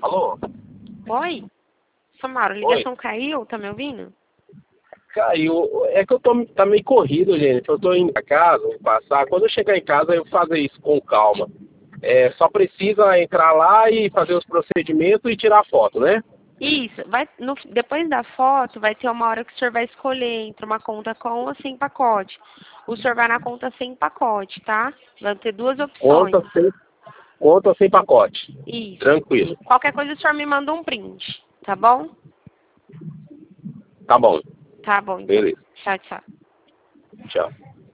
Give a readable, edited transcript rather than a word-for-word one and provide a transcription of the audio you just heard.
Alô? Oi? Samara, a ligação caiu, tá me ouvindo? Caiu. É que tá meio corrido, gente. Eu tô indo pra casa, vou passar. Quando eu chegar em casa, eu vou fazer isso com calma. Só precisa entrar lá e fazer os procedimentos e tirar a foto, né? Isso, depois da foto vai ter uma hora que o senhor vai escolher entre uma conta com ou sem pacote. O senhor vai na conta sem pacote, tá? Vai ter duas opções. Conta sem pacote. Isso. Tranquilo. Qualquer coisa o senhor me manda um print, tá bom? Tá bom. Tá bom, então. Beleza. Tchau, tchau. Tchau.